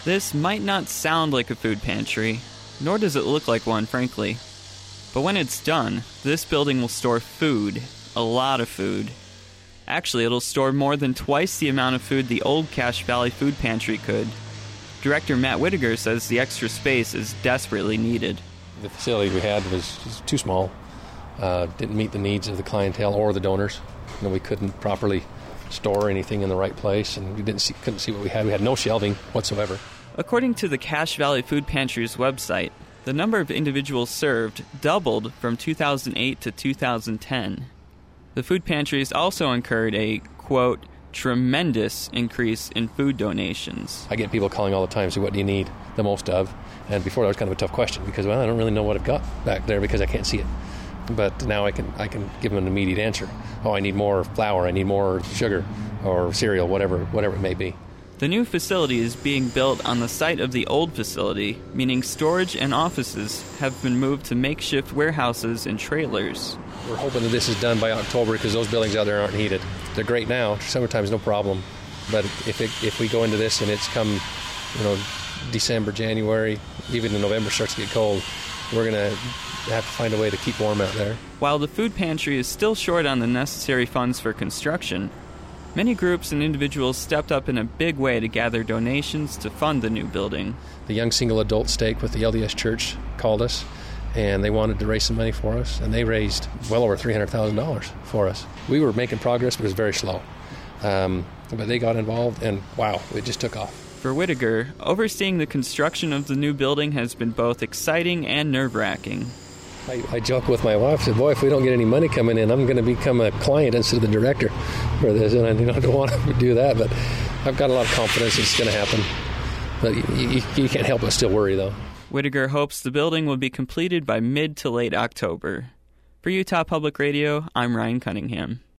This might not sound like a food pantry, nor does it look like one, frankly. But when it's done, this building will store food, a lot of food. Actually, it'll store more than twice the amount of food the old Cache Valley Food Pantry could. Director Matt Whittaker says the extra space is desperately needed. The facility we had was too small, didn't meet the needs of the clientele or the donors. We couldn't properly store anything in the right place, and we couldn't see what we had. We had no shelving whatsoever. According to the Cache Valley Food Pantry's website, the number of individuals served doubled from 2008 to 2010. The food pantries also incurred a, quote, tremendous increase in food donations. I get people calling all the time, saying, what do you need the most of? And before that was kind of a tough question because, well, I don't really know what I've got back there because I can't see it. But now I can give them an immediate answer. Oh, I need more flour, I need more sugar or cereal, whatever it may be. The new facility is being built on the site of the old facility, meaning storage and offices have been moved to makeshift warehouses and trailers. We're hoping that this is done by October because those buildings out there aren't heated. They're great now. Summertime's no problem. But if we go into this and it's come, December, January, even in November starts to get cold, we're going to have to find a way to keep warm out there. While the food pantry is still short on the necessary funds for construction, many groups and individuals stepped up in a big way to gather donations to fund the new building. The Young Single Adult Stake with the LDS Church called us, and they wanted to raise some money for us, and they raised well over $300,000 for us. We were making progress, but it was very slow. But they got involved, and wow, it just took off. For Whittaker, overseeing the construction of the new building has been both exciting and nerve-wracking. I joke with my wife, I said, boy, if we don't get any money coming in, I'm going to become a client instead of the director for this, and I don't want to do that, but I've got a lot of confidence it's going to happen. But you can't help but still worry, though. Whittaker hopes the building will be completed by mid to late October. For Utah Public Radio, I'm Ryan Cunningham.